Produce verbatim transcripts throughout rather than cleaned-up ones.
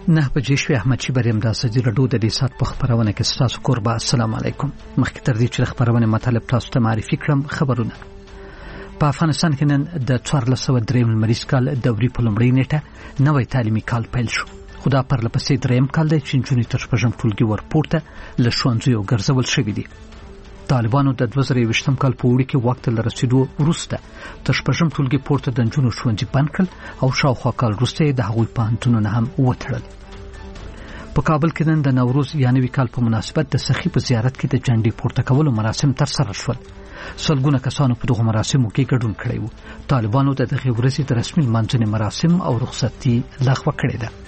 نه بجې شوې. احمد شي بریم د ازادي راډیو د دې سات په خبرونه کې ستاسو کوربه. السلام علیکم. مخکې تر دې چې خبرونه مطلب تاسو ته معرفي کړم، خبرونه په افغانستان کې نن د څوارلس سوه دریم لمریز کال دوري په لومړۍ نیټه نوی تعلیمي کال پیل شو. خو دا پرله پسې دریم کال دی چې نجونې تر شپږم ټولګي ورپورته له ښوونځیو ګرځول شوي دي. طالبانو د دوه زره یوویشتم کال په اوړي کې واک ته له رسېدو وروسته تر شپږم ټولګي پورته د نجونو ښوونځي بند کړل او شاوخوا کال وروسته یې د هغوی پوهنتونونه هم وتړل. په کابل کې نن د نوروز یا نوي کال په مناسبت د سخي په زیارت کې د جنډې پورته کولو مراسم ترسره شول. سلګونه کسانو په دغه مراسمو کې ګډون کړی وو. طالبانو د دغې ورځې د رسمي لمانځنې مراسم او رخصتي لغوه کړې ده.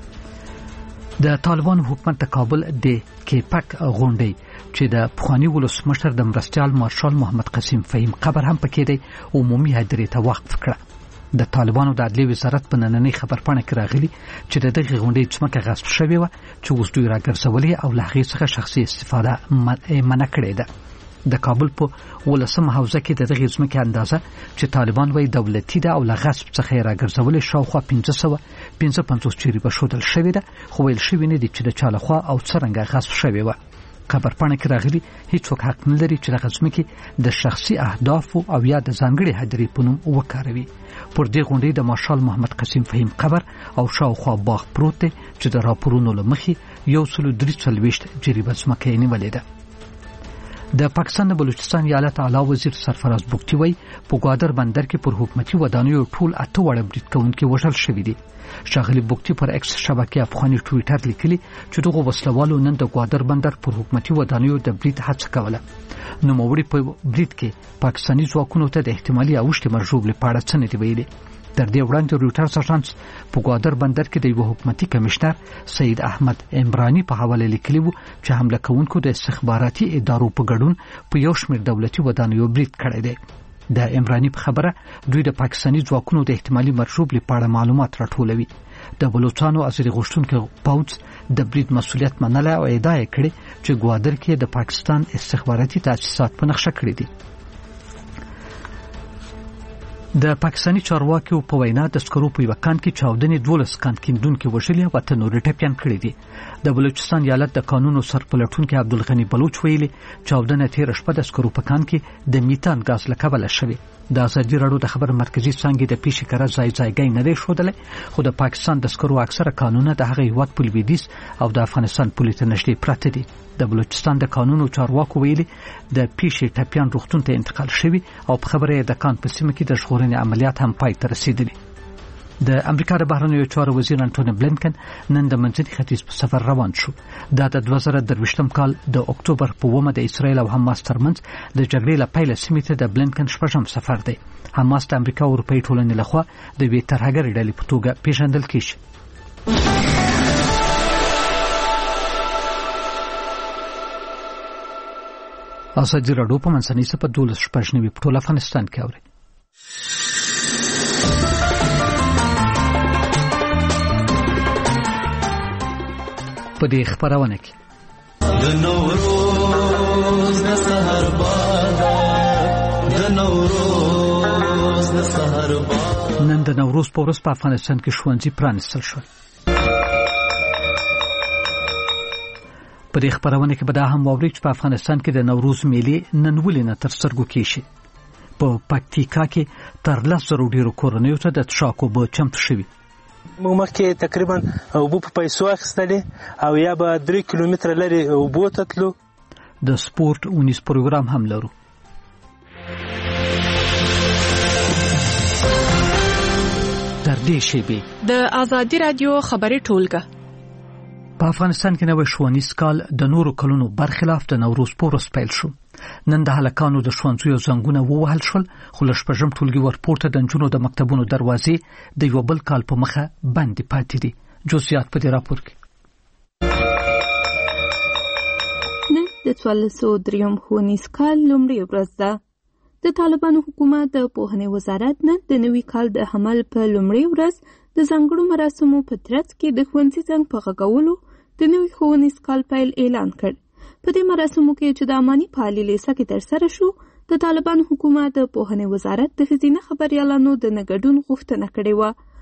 د طالبانو حکومت د کابل د کیپک غونډې چې د پخوانی ولسمشر د مرستیال مارشال محمد قسیم فهیم قبر هم پکې دی عمومي هدیرې ته وقف کړه. د طالبانو د عدلي وزارت په نننۍ خبرپاڼه کې راغلي چې د دغې غونډې ځمکه غصب شوې وه چې اوس دوی راګرځولې او له هغې څخه شخصي استفاده منع کړې ده. د کابل په ولسمه حوزه کې د دغې ځمکې اندازه چې طالبان وایي دولتي ده او له غصب څخه یې راګرځولې شاوخوا پنځه سوه پنځه پنځوس جریبه ښودل شوې ده، خو ویل شوي نه دي چې د چا لخوا او څرنګه غصب شوې وه. خبرپاڼه کې راغلي هیڅوک حق نه لري چې دغه ځمکې د شخصي اهدافو او یا د ځانګړې هدیرې په نوم وکاروي. پر دې غونډې د مارشال محمد قسیم فهیم قبر او شاوخوا باغ پروت دی چې د راپورونو له مخې یو سل او درې څلوېښت جریبه ځمکه یې نیولې ده. د پاکستان د بلوچستان ایالت اعلی وزیر سرفراز بوکتي وایي په ګوادر بندر کې پر حکومتي ودانیو ټول اته واړه برید کوونکي وژل شوي دي. ښاغلي بوکتي پر ایکس شبکې افغاني ټویټر لیکلي چې دغه وسلوالو نن د ګوادر بندر پر حکومتي ودانیو د برید هڅه کوله. نوموړي په برید کې پاکستاني ځواکونو ته د احتمالي اوښتې مرژوبلې په اړه څه نه دي ویلي. تر دې وړاندې رویټرز اژانس په ګوادر بندر کې د یو حکومتي کمشنر سید احمد عمراني په حواله لیکلي وو چې حمله کوونکو د استخباراتي ادارو په ګډون په یو شمېر دولتي ودانیو برید کړی دی. د عمراني په خبره دوی د پاکستاني ځواکونو د احتمالي مرژوبلې په اړه معلومات راټولوي. د بلوچستان ازادي غوښتونکو پوځ د برید مسؤلیت منلی او ادعا یې کړې چې ګوادر کې د پاکستان استخباراتي تاسیسات په نقشه کړي دي. د پاکستاني چارواکو په وینا د سکرو په یو کان کې چاودنې دولس کان کیندونکو وژلي او ته نور ټپيان کړي دي. د بلوچستان ایالت د قانونو سرپلټونکو عبدالغنی بلوچ ویلي چاودنه تیر شپه د سکرو په کان کې د میتان غاز له کبله شوه. د ازادي راډیو د خبر مرکزی څنګه د پیښې کړه ځای ځایګی نه دی شودلې، خو د پاکستان د سکرو اکثره قانونه د هغه هیواد په لویدیځ او د افغانستان په لټه نشټي پراته دي. د بلوچستان د قانونو چارواکو ویلي د پیښې ټپيان روغتون ته انتقال شوي او په خبره د کان په سیمه کې د ژغورنې عملیات هم پای ته رسیدلي. د امریکا د بهرنیو چارو وزیر انټونی بلینکن نن د منځني ختیځ په سفر روان شو. دا د دوه زره درویشتم کال د اکتوبر په اوومه د اسرایل او حماس ترمنځ د جګړې له پیله سیمې ته د بلینکن شپږم سفر دی. حماس د امریکا او اروپایي ټولنې لخوا د یوې ترهګرې ډلې په توګه پیژندل کیږي. ازادي راډیو په منځني سپه دولس شپږ نوي په ټول افغانستان کې اوري. په دې خبرونه کې د نوروز د سحر باد د نوروز د سحر باد نن د نوروز په ورځ په افغانستان کې ښوونځي پرانیستل شول. په دې خبرونه کې به دا هم واوري چې په افغانستان کې د نوروز میلې نن ولې نه تر سترګو کېږي. په پکتیکا کې تر لس زرو ډیرو کورنیو ته د څښاک اوبه چمتو شوي. موږ مخکې تقریبا اوبه په پیسو اخیستلې او یا به درې کیلومتره لرې اوبو ته تلو. د سپورت اونیز پروګرام هم لرو. تر دې شیبې د ازادي راډیو خبري ټولګه. په افغانستان کې نوې ښوونیز کال د نورو کلونو برخلاف د نوروز په ورځ پیل شو. نن د هلکانو د ښوونځیو زنګونه ووهل شول، خو له شپږم ټولګي ورپورته د نجونو د مکتبونو دروازې د یو بل کال په مخه بندې پاتې دي. جزئیات په دې راپور کې. نن د څوارلس سوه دریم ښوونیز کال لومړۍ ورځ ده. د طالبانو حکومت د پوهنې وزارت نن د نوي کال د حمل په لومړۍ ورځ د ځانګړو مراسمو په ترڅ کې د ښوونځي زنګ په غږولو د نوي ښوونیز کال پیل اعلان کړ. په دې مراسمو کې چې د اماني فعالي لیسه کې ترسره شو، د طالبانو حکومت د پوهنې وزارت د ښځینه خبریالانو د نه ګډون غوښتنه کړې وه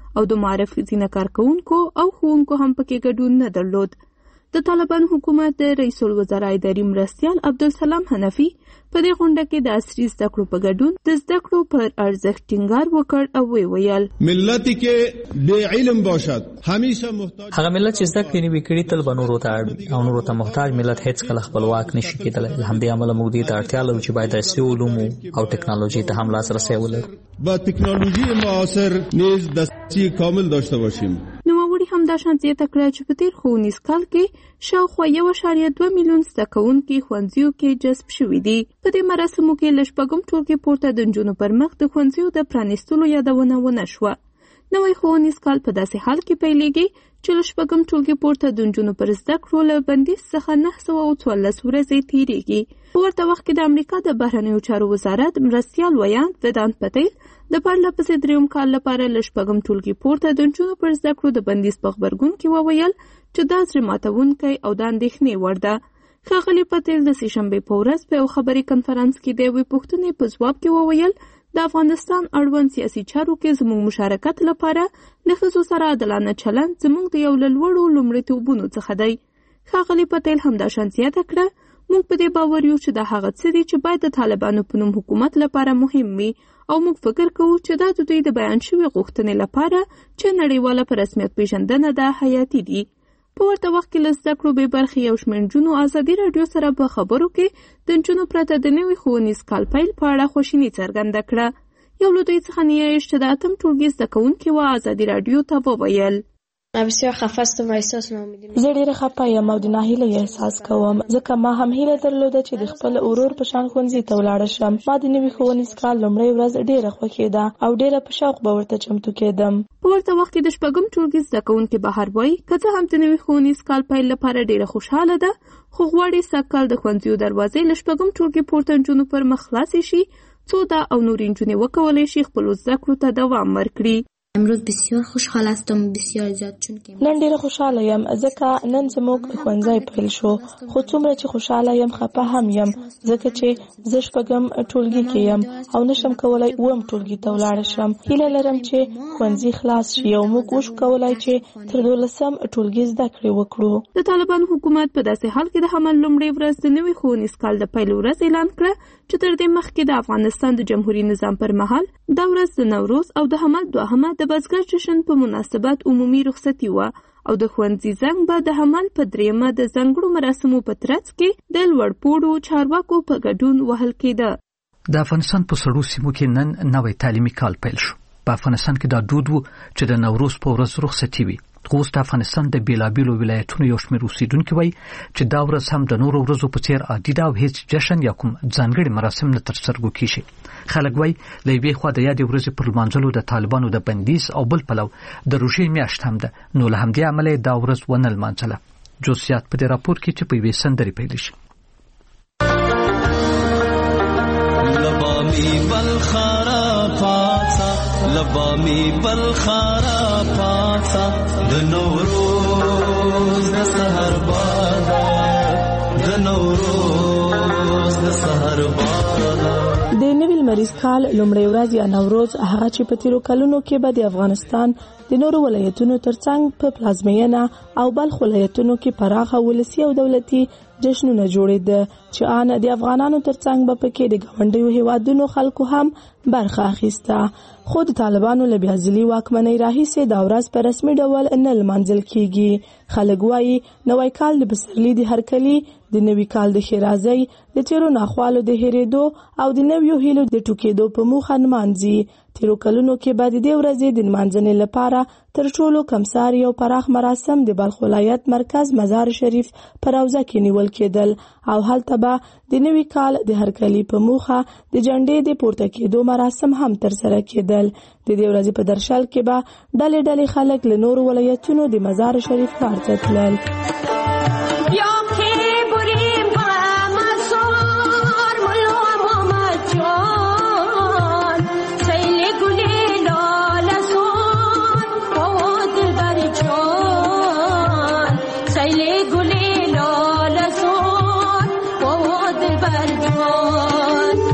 او د معرفي ځینه کارکونکو او ښوونکو هم پکې ګډون نه درلود. د طالبان حکومت د رئیس الوزرا اداري مرستیال عبدالسلام حنفي په دې غونډه کې د عصري زده کړو په ګډون د زده کړو پر ارزښت ټینګار وکړ او وی ویل ملتی کې بے علم باشد همیشه محتاج هغه ملت چې زده کړې نه وي کړي تل به نورو ته اړ او نورو ته محتاج ملت هیڅ کله خپلواک نشي کېدلی. له همدې امله موږ دې ته اړتیا لرو چې باید عصري علومو او ټکنالوژي ته هم لاسرسی ولرو. با تکنولوژی معاصر نیز دسترسی کامل داشته باشیم. نوموړي هم دا شان زیاته کړه چې په تېر ښوونیز کال کې شاوخوا یو اعشاریه دوه میلیون زده کوونکي ښوونځیو کې جذب شوي دي. په دې مراسمو کې له شپږم ټولګې پورته د نجونو پر مخ د ښوونځیو د پرانیستلو یادونه ونه شوه. نوی ښوونیز کال په داسې حال کې پیلېږي چې له شپږم ټولګې پورته د نجونو پر زده کړو له بندیز څخه نهه سوه او څوارلس ورځې تېرېږي. په ورته وخت کې د امریکا د بهرنیو چارو وزارت مرستیال ویان ودانت پټیل د پرله پسې درېیم کال لپاره له شپږم ټولګې پورته د نجونو پر زده کړو د بندیز په غبرګون کې وویل چې دا زړه ماتونکی او د اندېښنې وړ ده. ښاغلي پټیل د سې شنبې په ورځ په یو خبري کنفرانس کې د یوې پوښتنې په ځواب کې وویل د افغانستان اړوند سیاسي چارو کې زموږ مشارکت لپاره له ښځو سره عادلانه چلند زموږ د یو له لوړو لومړیتوبونو څخه دی. ښاغلي پټیل همدا شان زیاته کړه موږ په دې باور یو چې دا هغه څه دي چې باید د طالبانو په نوم حکومت لپاره مهم وي او موږ فکر کوو چې دا د دوی د بیان شوي غوښتنې لپاره چې نړیواله په رسمیت پیژندنه ده حیاتي دي. په ورته وخت کې له زده کړو بې برخې یو شمېر نجونو ازادي راډیو سره په خبرو کې د نجونو پرته د نوي ښوونیز کال پیل په اړه خواشیني څرګنده کړه. یو له دوی څخه نیایش چې د اتم ټولګي زده کوونکې وه ازادي راډیو ته وویل بسیار خفه هستم و احساس ناامیدی زه ډېره خفه یم او د ناهیلۍ احساس کوم ځکه ما هم هیله درلوده چې د خپل ورور په شان ښوونځي ته ولاړه شم. ما د نوي ښوونیز کال لومړۍ ورځ ډېره خوښېده او ډېره په شوق به ورته چمتو کېدم. په ورته وخت کې د شپږم ټولګي زده کوونکې بهار وایي که څه هم د نوي ښوونیز کال پیل لپاره ډېره خوشحاله ده خو غواړي سږ کال د ښوونځیو دروازې له شپږم ټولګي پورته نجونو پر مخ خلاصې شي څو دا او نورې نجونې وکولی شي خپلو زده کړو ته دوام ورکړي. امروز بسیار خوشحال هستم بسیار زیاد چون که نن ډېره خوشحاله یم ځکه نن زموږ ښوونځی پیل شو خو څومره چې خوشحاله یم خفه هم یم ځکه چې زه شپږم ټولګي کې یم او نشم کولی اووم ټولګي ته ولاړه شم. هیله لرم چې ښوونځي خلاص شي او موږ وشو کولی چې تر دولسم ټولګي زده کړې وکړو. د طالبان حکومت په داسې حال کې د حمل لومړۍ ورځ د نوي ښوونیز کال د پیل ورځ اعلان کړه چې تر دې مخکې د افغانستان د جمهوري نظام پر مهال دا ورځ د نوروز او د حمل دوهمه د بزګر جشن په مناسبت عمومي رخصتي وه او د ښوونځي زنګ به د حمل په دریمه د ځانګړو مراسمو په ترڅ کې د لوړپوړو چارواکو په ګډون وهل کېده. د افغانستان په سړو سیمو کې نن نوی تعلیمي کال پیل شو. په افغانستان کې دا دود و چې د نوروز په ورځ رخصتي وي. خو اوس د افغانستان د بیلابیلو ولایتونو یو شمېر اوسیدونکي وایي چې دا ورځ هم د نورو ورځو په څېر عادي ده او هیڅ جشن یا کوم ځانګړي مراسم نه ترسره کېږي. خلک وایي له یوې خوا د یادې ورځې پر لمانځلو د طالبانو د بندیز او بل پلو د روژې میاشت هم ده نو له همدې امله دا ورځ ونه لمانځله. جزئیات په دې راپور کې چې په یوې سندرې پیل شي. لبامی بلخارا پاتا لبامی بلخارا پاتا د نوروز د سحر بادا د نوروز د سحر بادا. د نوي لمریز کال لومړۍ ورځ یا نوروز هغه چې په تیرو کلونو کې به د افغانستان د نورو ولایتونو ترڅنګ په پلازمینه او بلخ ولایتونو کې پراخه ولسي او دولتي جشنونه جوړېده چې آن د افغانانو ترڅنګ به پکې د ګاونډیو هیوادونو خلکو هم برخه اخیسته. خو د طالبانو له بیا ځلي واکمنۍ راهیسې دا ورځ په رسمي ډول نه لمانځل کېږي. خلک وایي نوی کال د پسرلي د هرکلي د نوي کال د ښېرازۍ د تیرو ناخوالو د هېرېدو او د نویو هیلو د ټوکېدو په موخه نمانځي. تیرو کلونو کې به د دې ورځې د نمانځنې لپاره تر ټولو کمساري او پراخ مراسم د بلخ ولایت مرکز مزار شریف په روضه کې نیول کېدل او هلته به د نوي کال د هرکلي په موخه د جنډې د پورته کېدو مراسم هم ترسره کېدل. د دې ورځې په درشل کې به ډلې ډلې خلک له نورو ولایتونو د مزار شریف ښار ته تلل.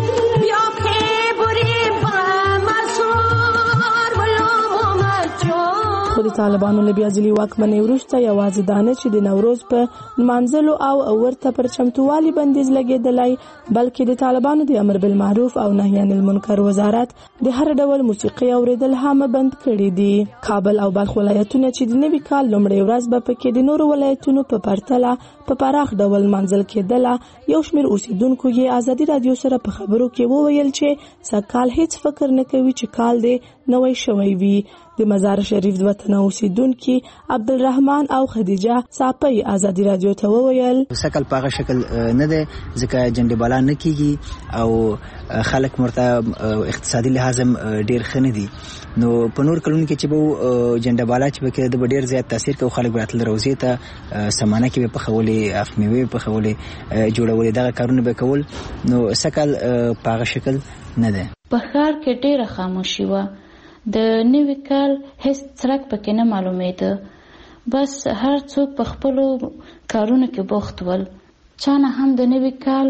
Yo خو د طالبانو له بیا ځلي واکمنۍ وروسته یوازې دا نه چې د نوروز په نمانځلو او ورته پر چمتووالي بندیز لګېدلی، بلکې د طالبانو د امر بالمعروف او نهي عن المنکر وزارت د هر ډول موسیقي اوریدل هم بند کړي دي. کابل او بلخ ولایتونه چې د نوي کال لومړۍ ورځ به پکې د نورو ولایتونو په پرتله په پراخ ډول منځل کېدله، یو شمېر اوسیدونکو یې ازادي راډیو سره په خبرو کې وویل چې سږکال هیڅ فکر نه کوي چې کال دې نوی شوی وي. د مزار شریف دوه تنه اوسیدونکي عبدالرحمن او خدیجه صاپی ازادي راډیو ته وویل سکل په هغه شکل نه ده ځکه جنډې بالا نه کیږي او خلک مرته اقتصادي لحاظ ډیر ښه نه دي. نو په نور کلونو کې چې به جنډې بالا چې به کې د ډیر زیات تاثیر کوي، خلک به راتل روزي ته سمانه کې به پخولې افمیوي پخولې جوړولې دغه کارونه به کول. نو سکل په هغه شکل نه ده. په ښار کې ډیره خاموشي وه، د نوي کال هیڅ څرک پکې نه معلومېده، بس هر څوک په خپلو کارونو کې بوخت ول، چا نه هم د نوي کال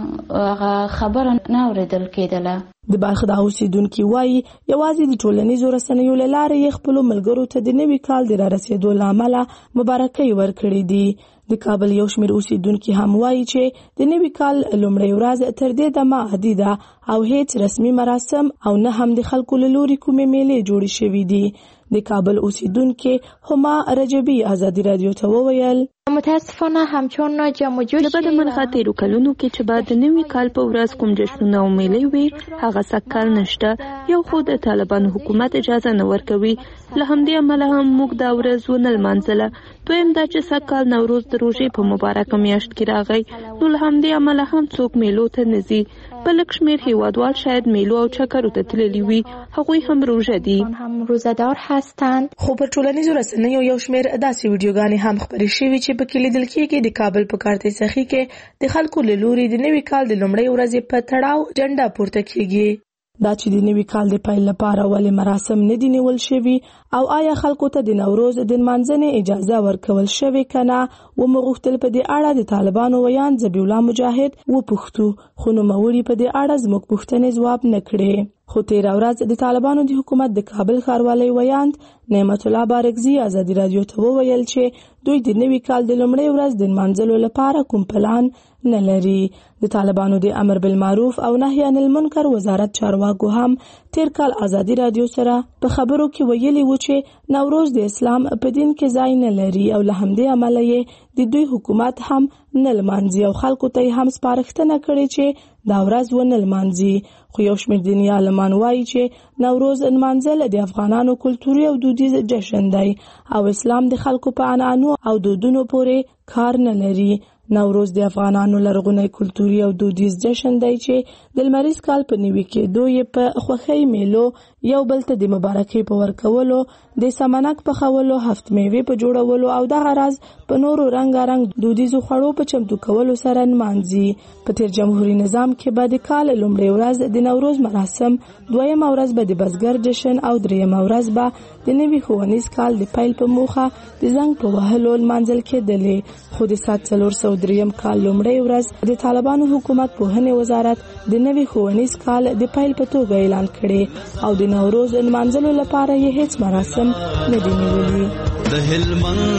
خبره نه اورېدل کېدله. د بلخ د اوسیدونکي وایي یوازې د ټولنیزو رسنیو له لارې یې خپلو ملګرو ته د نوي کال د رارسېدو له امله مبارکۍ ورکړې دي. د کابل یو شمېر اوسیدونکي هم وایي چې د نوي کال لومړۍ ورځ تر دې دمه عادي ده او هیڅ رسمي مراسم او نه هم د خلکو له لوري کومې میلې جوړې شوي دي. د کابل اوسیدونکي هما رجبی ازادي راډیو ته وویل متاسفانه همچون جمع جوش د بد مرغه تیرو کلونو کې چې بعد د نوي کال په ورځ کوم جشنونه او میلې وي هغه سږکال نشته. یو خو د طالبانو حکومت اجازه نه ورکوي، له همدې امله هم موږ دا ورځ ونه لمانځله. دویم دا چې سږکال نوروز د روژې په مبارکه میاشت کې راغی، نو له همدې امله هم څوک میلو ته نه ځي. په لږ شمېر هیوادوال شاید میلو او چکرو ته تللي وي، هغوی هم روژه دي. هم روزه‌دار هستند. خو په ټولنیزو رسنیو یو شمېر داسې ویډیوګانې هم خپرې شوي چې پکې لیدل کېږي د کابل په کارتې سخي کې د خلکو له لوري د نوي کال د لومړۍ ورځې په تړاو جنډه پورته کېږي. دا چې د نوي کال د پیل لپاره ولې مراسم نه دي نیول شوي او آیا خلکو ته د نوروز د نمانځنې اجازه ورکول شوې که نه، ومغوښتل په دې اړه د طالبانو ویان ذبیح الله مجاهد وپوښتو، خو نوموړي په دې اړه زموږ پوښتنې ځواب نه کړې. خو تیره ورځ د طالبانو د حکومت د کابل ښاروالۍ ویاند نعمت الله بارکزي ازادي راډیو ته وویل چې دوی د نوي کال د لومړۍ ورځ د نمانځلو لپاره کوم پلان نه لري. د طالبانو د امر بالمعروف او نهي عن المنکر وزارت چارواکو هم تیر کال ازادي راډیو سره په خبرو کې ویلي و چې نوروز د اسلام په دین کې ځای نه لري او له همدې امله یې د دوی حکومت هم نه لمانځي او خلکو ته هم سپارښتنه کړې چې دا ورځ ونه لمانځي. خو یو شمېر دیني عالمان وایي چې نوروز نمانځل د افغانانو کلتوري او دودیز جشن دی او اسلام د خلکو په عنعنو او دودونو پورې کار نه لري. نوروز د افغانانو لرغونی کلتوري او دودیز جشن دی چې د لمریز کال په نوي کېدو یې په خوښۍ میلو، یو بل ته د مبارکۍ په ورکولو، د سمنک پخولو، هفت میوې په جوړولو او دغه راز په نورو رنګارنګ دودیزو خوړو په چمتو کولو سره نمانځي. په تیر جمهوریت نظام کې به د کال لومړۍ ورځ د نوروز مراسم، دویمه ورځ به د بزګر جشن او دریمه ورځ به د نوي ښوونیز کال د پیل په موخه د زنګ په وهلو نمانځل کېدلې. خو د سات څلور سوه دریم کال لومړۍ ورځ د طالبانو حکومت پوهنې وزارت د نوي ښوونیز کال د پیل په توګه اعلان کړي او د نوروز نمانځلو لپاره یې هیڅ مراسم نه دي نیولي. د هلمند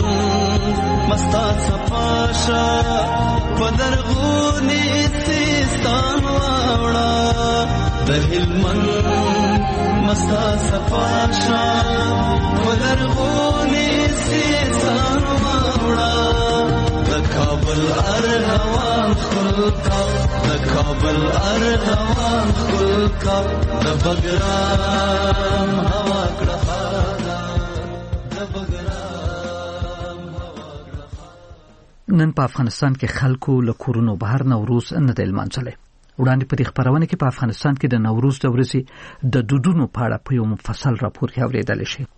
مستا صفاشا پدرغونی سیستان واوړه، د هلمند مستا صفاشا پدرغونی سیستان واوړه، د کابل ارغوان خلکا، د کابل ارغوان خلکا، د بګرام هوا کړه نن په افغانستان کې خلکو له کورونو بهر نوروز نه دی لمانځلی. وړاندې په دې خپرونه کې په افغانستان کې د نوروز د ورځې د دودونو په اړه په یو مفصل راپور کې اورېدلی شي.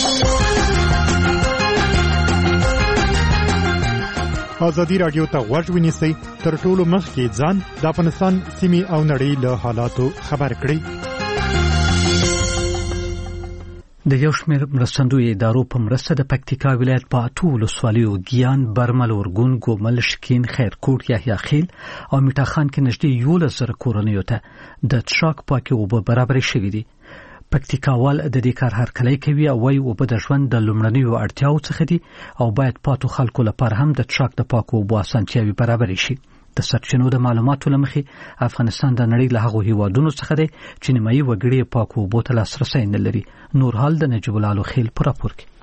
ازادي راډیو ته غوږ ونیسئ، تر ټولو مخکې ځان د افغانستان سیمې او نړۍ له حالاتو خبر کړئ. د یو شمېر مرستندویه ادارو په مرسته د پکتیکا ولایت په اتو ولسوالیو ګیان، برمل، ورګون، ګومل، شکین، خیرکوټ، یحیی خیل او میټاخان کې نږدې یولس زره کورنیو ته د څښاک پاکې اوبه برابرې شوې دي. پکتیکاوال د دې کار هرکلی کوي او وايي اوبه د ژوند د لومړنیو اړتیاو څخه دي او باید پاتو خلکو لپاره هم د ټرک د پاکو اوبو اسانتیاوې برابرې شي. د سرچینو د معلوماتو له مخې افغانستان د نړۍ له هغو هیوادونو څخه دی چې نیمایي وګړي پاکو اوبو ته لاسرسی نه لري. نور حال د نجیب الله لوخیل په راپور کې.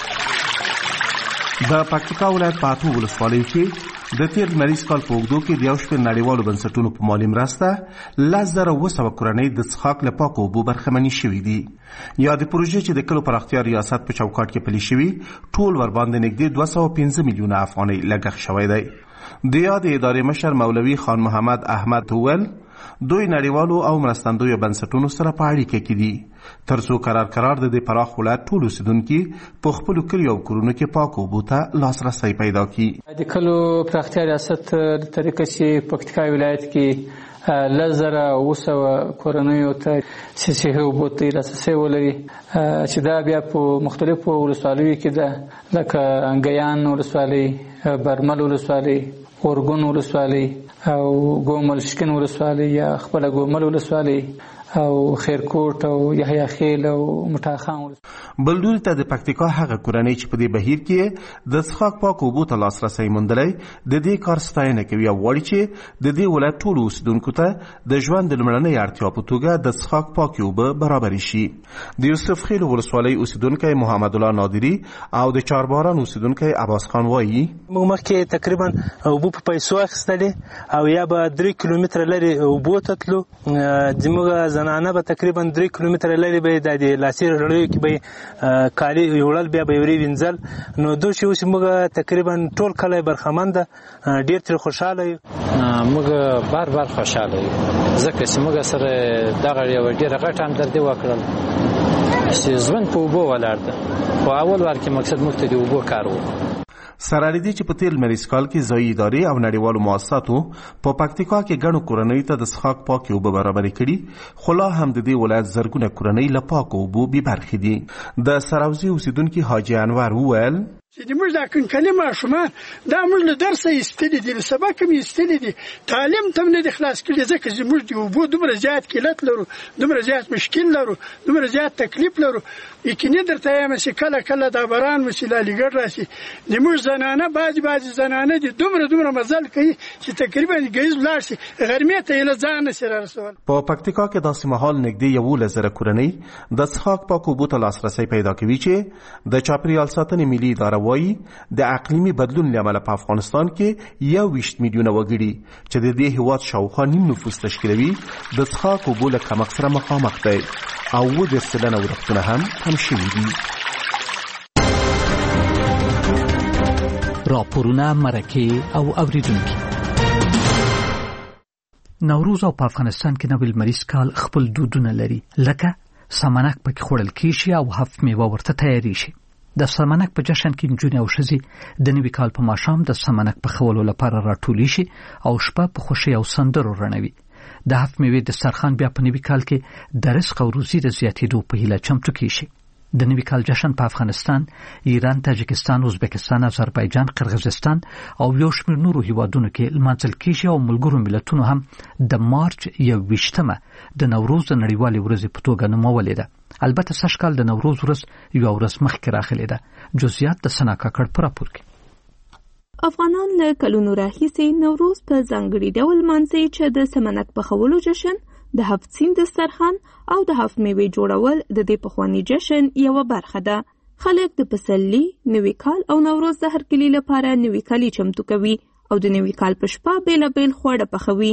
د پکتیکا ولایت په اتو ولسوالیو کې د تیر لمریز کال په اوږدو کې د یو شمېر نړیوالو بنسټونو په مالي مرسته لس زره اوه سوه کورنۍ د څښاک له پاکو اوبو برخمنې شوي دي. یا د پروژې چې د کلو پراختیا ریاست په چوکاټ کې پلي شوي ټول ورباندې نږدې دوه سوه پنځه میلیونه افغانۍ لګښت شوی دی. د یاد ادارې مشر مولوي خان محمد احمد وویل دوی نړیوالو او مرستندویو بنسټونو سره په اړیکه کې دي ترڅو قرار قرار د دې پراخ ولایت ټول اوسیدونکي په خپلو کلیو او کورونو کې پاکو اوبو ته لاسرسی پیدا کړي. د کلو پراختیا ریاست د طریقه چې پکتیکا ولایت کې لس زره اوه سوه کورنیو ته صحي اوبو ته لاسرسی ولري چې دا بیا په مختلفو ولسوالیو کې ده لکه انګیان ولسوالۍ، برمل ولسوالۍ، اورګون ولسوالۍ او ګومل شکن ولسوالۍ یا خپله ګومل ولسوالۍ او خیرکوټ او یحیی خیل او مټاخان. بلدور ته د پکتیکا هغه کورنۍ چې په دې بهیر کې د څښاک پاکو اوبو ته لاسرسی موندلی د دې کار ستاینه کوي او غواړي چې د دې ولایت ټولو اوسیدونکو ته د ژوند د لومړنۍ اړتیا په توګه د څښاک پاکې اوبه برابرې شي. د یوسف خیل ولسوالۍ اوسیدونکی محمد الله نادري او د چارباران اوسیدونکی عباس خان وایي موږ مخکې تقریبا اوبه په پیسو اخیستلې او یا به درې کیلومتره لرې اوبو ته تلو. زموږ زنانه به تقریبا درې کیلومتره لرې به د دې لاسي رړیو کې به کالي وړل بیا به یې وینځل. نو دوی چې اوس موږ تقریبا ټول کلی برخمن ده، ډېر ترې خوشحاله یو. موږ بار بار خوشحاله یو ځکه چې موږ سره دغه یوه ډېره غټه همدردي وکړل چې ژوند په اوبو ولاړ ده. خو اول وار کې مقصد موږ ته د اوبو کار و. سره لدې چې په تیر لمریز کال کې ځایي ادارې او نړیوالو مؤسساتو په پکتیکا کې ګڼو کورنیو ته د څښاک پاکې اوبه برابرې کړي، خو لا هم د دې ولایت زرګونه کورنۍ له پاکو اوبو بې برخې دي. د سراوزي اوسیدونکي حاجي انور وویل چې موږ دا کنکلي ماشومان دا موږ له درسه ایستلي دي، له سبق هم ایستلي دي، تعلیم ته هم نه دي خلاص کړي ځکه چې موږ د اوبو دومره زیات قلت لرو، دومره زیات مشکل لرو، دومره زیات تکلیف لرو. یقیني درته وایم چې کله کله دا باران مو چې لالیګډ راشي زموږ زنانه بعضې بعضې زنانه دي دومره دومره مزل کوي چې تقریبا ګیز ولاړ شي غرمې ته یې له ځان نه شي رارسول. په پکتیکا کې داسې مهال نږدې یولس زره کورنۍ د څښاک پاکو اوبو ته لاسرسی پیدا کوي چې د چاپیریال ساتنې ملي اداره وایي د اقلیمي بدلون له امله په افغانستان کې یو ویشت میلیونه وګړي چې د دې هیواد شاوخوا نیم نفوس تشکیلوي د څښاک اوبو له کمښت سره مخامخ دی او اووه دېرش سلنه ورښتونه هم کم شوي دي. راپورونه، مرکې او اوریدونکي. نوروز او په افغانستان کې نوی لمریز کال خپل دودونه لري، لکه سمنک پکې خوړل کېږي او هفت میوه ورته تیاری شي. د سمنک په جشن کې نجونې او ښځې د نوي کال په ماښام د سمنک پخولو لپاره راټولې شي او شپه په خوښۍ او سندرو رڼوي. د هفت میوې دسترخوان بیا په نوي کال کې د رزق او روزي د زیاتېدو په هیله چمتو کېږي. د نوي کال جشن په افغانستان، ایران، تاجکستان، ازبکستان، آذربایجان، قرغیزستان او یو شمېر نورو هیوادونو کې لمانځل کېږي او ملګرو ملتونو هم د مارچ یوویشتمه د نوروز د نړیوالې ورځې په توګه نومولې ده. البته سږ کال د نوروز ورځ یوه ورځ مخکې راغلې ده. جزئیات د سنا کاکړ په راپور کې. افغانان له کلونو راهیسې نوروز په ځانګړي ډول لمانځي چې د سمنک پخولو جشن، د هفت سین دسترخوان او د هفت میوې جوړول د دې پخواني جشن یوه برخه ده. خلک د پسرلي، نوي کال او نوروز د هرکلي لپاره نوي کالي چمتو کوي او د نوي کال په شپه بېلابېل خواړه پخوي.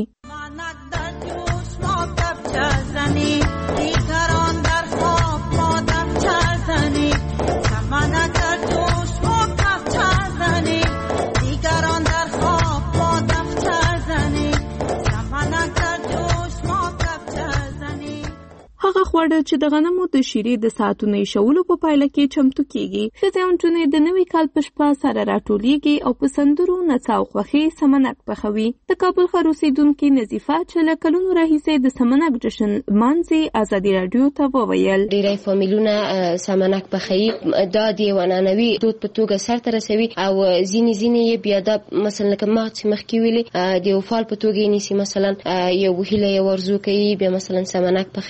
هغه خواړه چې د غنمو د شیرې د ساعتونو ایښولو په پایله کې چمتو کیږي. ښځې او نجونې د نوي کال په شپه سره راټولیږي او په سندرو، نڅا او خوښۍ سمنک پخوي. د کابل ښار اوسېدونکې نظیفه چې له کلونو راهیسې د سمنک جشن لمانځي ازادي راډیو ته وویل ډېری فامیلونه سمنک پخوي، دا د یو عنعنوي دود په توګه سرته رسوي او ځینې ځینې یې بیا دا مثلا لکه ما چې مخکې ویلې د یو فال په توګه یې نیسي، مثلا یو هیله یې ورزو کوي، بیا مثلا سمنک پخوي او دې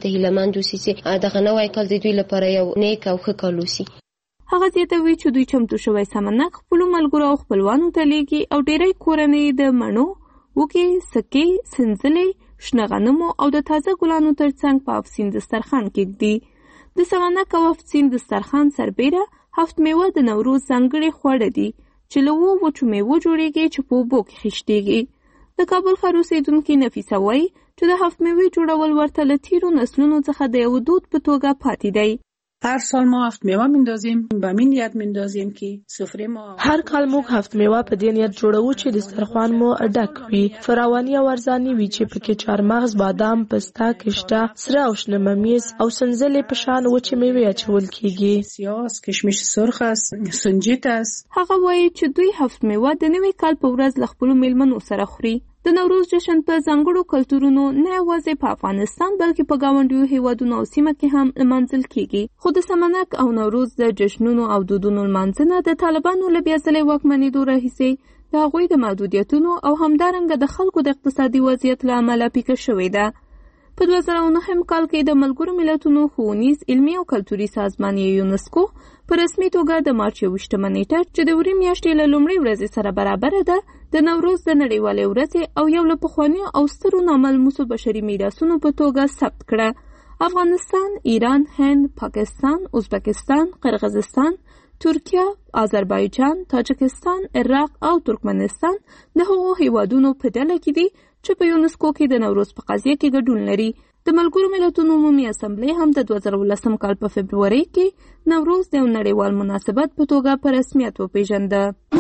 ته هیلهمند اوسي چې دغه نوی کال د دوی لپاره یو نیک او ښه کال اوسي. هغه زیاتوي چې دوی چمتو شوی سمنک خپلو ملګرو او خپلوانو ته لیږي او ډېری کورنۍ د مڼو، وږې، سکې، سنځلې، شنه غنمو او د تازه ګلانو ترڅنګ په افسین دسترخوان کېږدي. د سمنک او افسین دسترخوان سربیره هفت میوه د نوروز ځانګړي خواړه دي چې له اوو وچو میوو جوړیږي چې په اوبو کې خیشتېږي. د کابل ښار اوسېدونکې نفیسه وایي چې د هفت میوې جوړول ورته له تیرو نسلونو څخه د یو دود په توګه پاتې دی. هر سال ما هفت میوه میندازیم، به این نیت میندازیم که سفره ما هر کال موږ هفت میوه په دې نیت جوړو چې دسترخوان مو ډک وي، فراواني او ارزاني وي چې پکې چهارمغز، بادام، پسته، کشته، سره او شنه ممیز او سنځلې په شان وچې میوې اچول کیږي. سیاس، کشمش سرخ است، سنجیت است. هغه وایي چې دوی هفت میوه د نوي کال په ورځ له خپلو میلمنو سره خوري. د نوروز جشن په ځانګړو کلتورونو نه یوازې په افغانستان بلکې په ګاونډیو هیوادونو او سیمه کې هم لمانځل کیږي. خو د سمنک او نوروز د جشنونو او دودونو لمانځنه د طالبانو له بیا ځلې واکمنېدو راهیسې د هغوی د محدودیتونو او همدارنګه د خلکو د اقتصادي وضعیت له امله پیکه شوې ده. په دوه زره او نهم کال کې د ملګرو ملتونو ښوونیز، علمي او کلتوري سازمان یونسکو په رسمي توګه د مارچ یوویشتمه نیټه چې د ورې میاشتې له لومړۍ ورځې سره برابره ده د نوروز د نړیوالې ورځې او یو له پخوانیو او سترو ناملموسو بشري میراثونو په توګه ثبت کړه. افغانستان، ایران، هند، پاکستان، ازبکستان، قرغیزستان، ترکیه، آذربایجان، تاجکستان، عراق او ترکمنستان د هغو هیوادونو په ډله کې دي چې په یونسکو کې د نوروز په قضیه کې ګډون لري. د ملګرو ملتونو عمومي اسمبلې هم د دوه زره ولسم کال په فبروري کې نوروز د یو نړیوال مناسبت په توګه په رسمیت وپیژنده.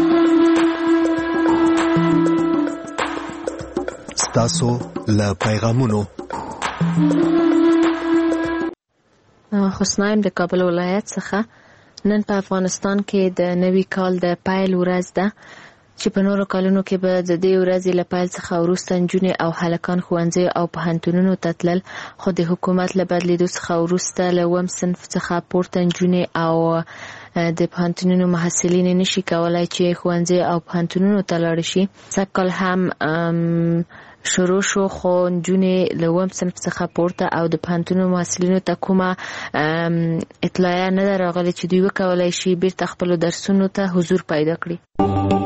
ستاسو له پیغامونو حسنایم د کابل ولایت څخه. نن په افغانستان کې د نوي کال د پیل ورځ ده چې په نورو کالونو کې به د دې ورځې له پیل څخه وروسته نجونې او هلکان ښوونځیو او پوهنتونونو ته تلل، خو د حکومت له بدلېدو څخه وروسته له اووم صنف څخه پورته نجونې او د پوهنتونونو محصلین نشي کولای چې ښوونځي او پوهنتونونو ته لاړ شي. سږ کال هم شروع شو خو نجونې له اووم صنف څخه پورته او د پوهنتونونو محصلینو ته کومه اطلاع نه ده راغلې چې دوی وکولای شي بیرته خپلو درسونو ته حضور پیدا کړي.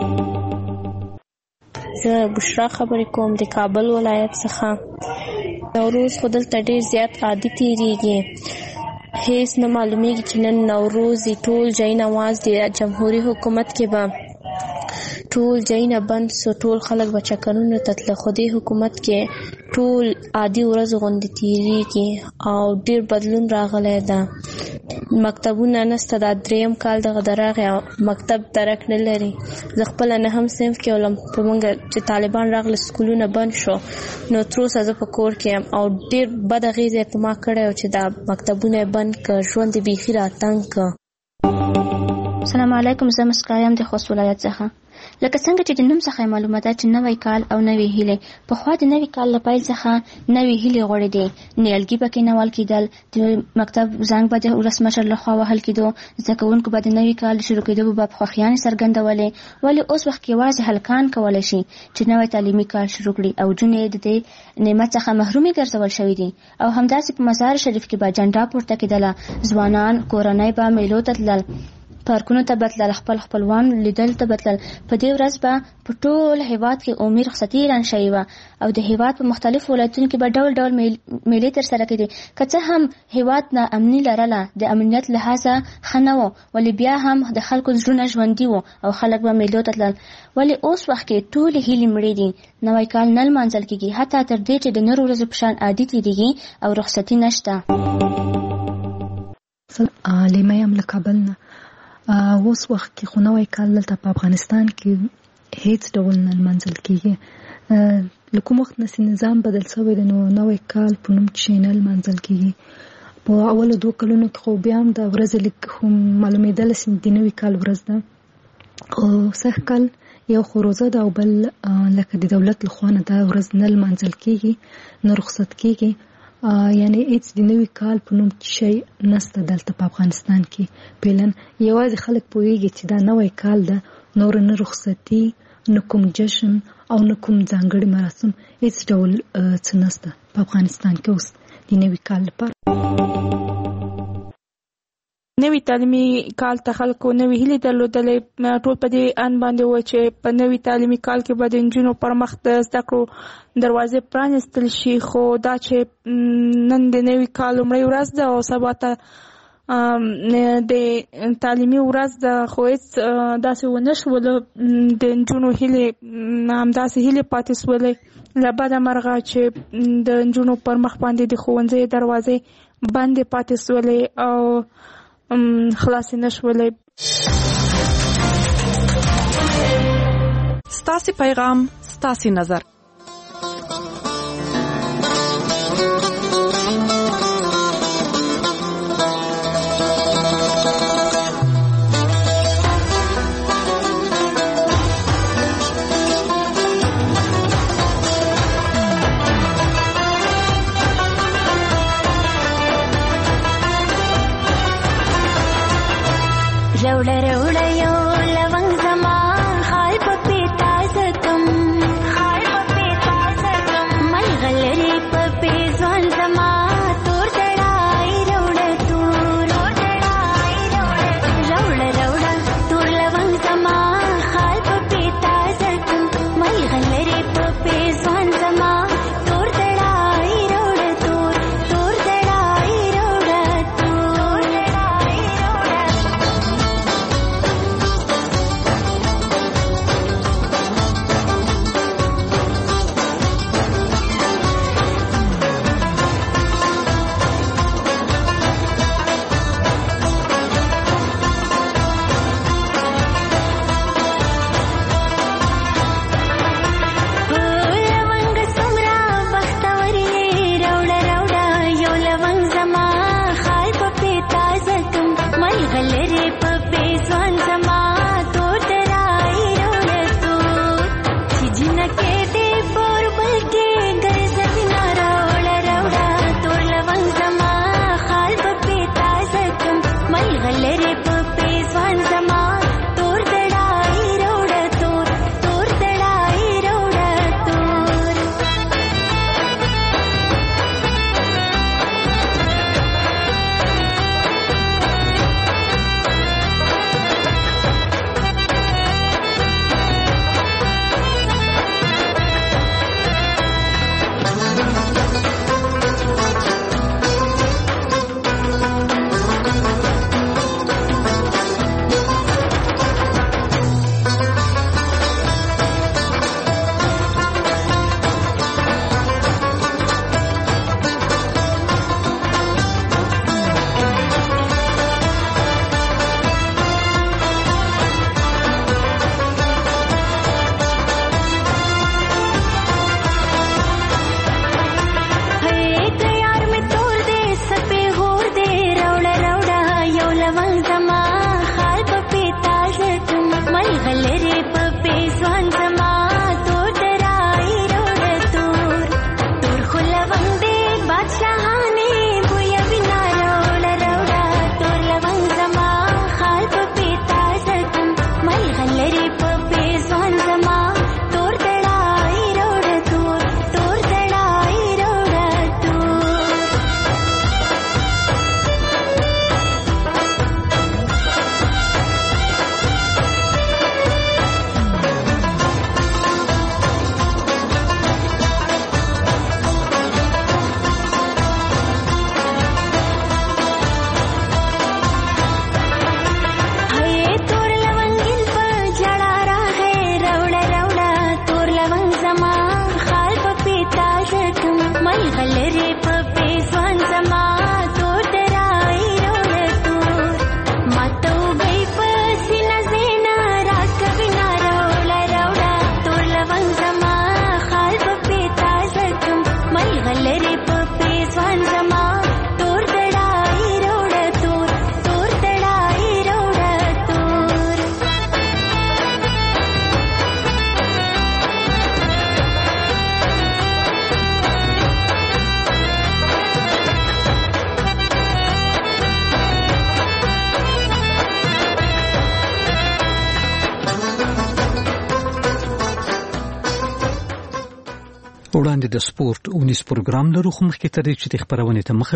زه بشرا خبرې کوم د کابل ولایت څخه. نوروز خو دلته ډېر زیات عادي تېرېږي، هیڅ نه معلومیږي چې نن نوروز ټول ځایونه واز د جمهوري حکومت کې به ټول ځایونه بند سو، ټول خلک به چکرونو ته تله، خو دې حکومت کې ټول عادي ورځ غوندې تېرېږي او ډېر بدلون راغلی ده. مکتبونه نسته، دا دریم کال دغه د راغی او مکتب درک نه لري. زه خپله نهم صنف کې ولم، په موږ چې طالبان راغله سکولونه بند شو، نو تر اوسه زه په کور کې یم او ډېر بد اغېزه یې په ما کړی و چې دا مکتبونه یې بند کړه، ژوند یې بیخي راتنګ کړه. السلام علیکم، زه مسکا یم د خوست ولایت څخه. لکه څنګه چې د نوم څخه معلومه ده چې نوی کال او نوې هیلې، پخوا د نوي کال له پیل څخه نوې هیلې غوړېدې، نیالګي به کېنول کېدل، د مکتب زنګ به د ولسمشر لخوا وهل کېدو، زده کوونکو به د نوي کال شروع کېدو به خوښیانې څرګندولې. ولې اوس وخت کې یوازې هلکان کولی شي چې نوی تعلیمي کال شروع کړي او جونې د دې نعمت څخه محرومې ګرځول شوي دي. او همداسې په مزار شریف کې به جنډا پورته کېدله، ځوانان کورنۍ به میلو ته تلل، پارکونو ته بتلل، خپل خپلوان لیدل ته بتلل. په دې ورځ به په ټول هیواد کې عمومي رخصتي اعلان شوې وه او د هیواد په مختلفو ولایتونو کې به ډول ډول میلې ترسره کېدې. که څه هم هیواد نا امني لرله، د امنیت لحاظه ښه نه و، ولې بیا هم د خلکو زړونه ژوندي وو او خلک به میلو ته تلل. ولې اوس وخت کې ټولې هیلې مړې دي، نوی کال نه لمانځل کېږي، حتی تر دې چې د نورو ورځو په شان عادي تېرېږي او رخصتي نشته. لیمه یم له کابل نه. اوس وخت کې خو نوی کال دلته په افغانستان کې هیڅ ډول نه لمانځل کېږي. له کوم وخت نه چې نظام بدل شوی دی نو نوی کال په نوم چې نه لمانځل کېږي. په اولو دوه کلونو کې خو بیا هم د ورځې لږ خو معلومېدله چې د نوي کال ورځ ده، خو سږ کال یو خو روزه ده او بل لکه د دولت لخوا نه دا ورځ نه لمانځل کېږي، نه رخصت کېږي. یعنی هیڅ د نوي کال په نوم شی نسته دلته په افغانستان کې. پیلن یوازې خلک پوهېږي چې دا نوی کال ده، نور نه رخصتي، نه کوم جشن او نه کوم ځانګړي مراسم، هیڅ ډول څه نسته په افغانستان کې. اوس د نوي کال لپاره. نوی تعلیمي کال ته خلکو نوی هیلې درلودلې. ټول په دې ان باندې و چې په نوی تعلیمي کال کې به د نجونو پر مخ د زده کړو دروازې پرانیستل شي، خو دا چې نن د نوي کال لومړۍ ورځ ده او سبا ته د تعلیمي ورځ ده، خو هېڅ داسې ونه شول. د نجونو هیلې همداسې هیلې پاتې سولې له بده مرغه چې د نجونو پر مخ باندې د ښوونځي دروازې بندې پاتې سولې او خلاصې نشولې. ستاسې پیغام ستاسې نظر. روڑا روڑا یو لونگ زما خال پپی تازتم خال پپی تازتم ملغلری پپی زوان زما تور دڑائی روڑا تور دڑائی روڑا روڑا روڑا تور لونگ زما خال پپی تازتم ملغلری پپی زوان زما تور دڑائی روڑا تور تور دڑائی روڑا تور دڑائی روڑا وړاندې د سپورت اونیز پروګرام لرو خو مخکې تر دې چې د خبرونې ته مخ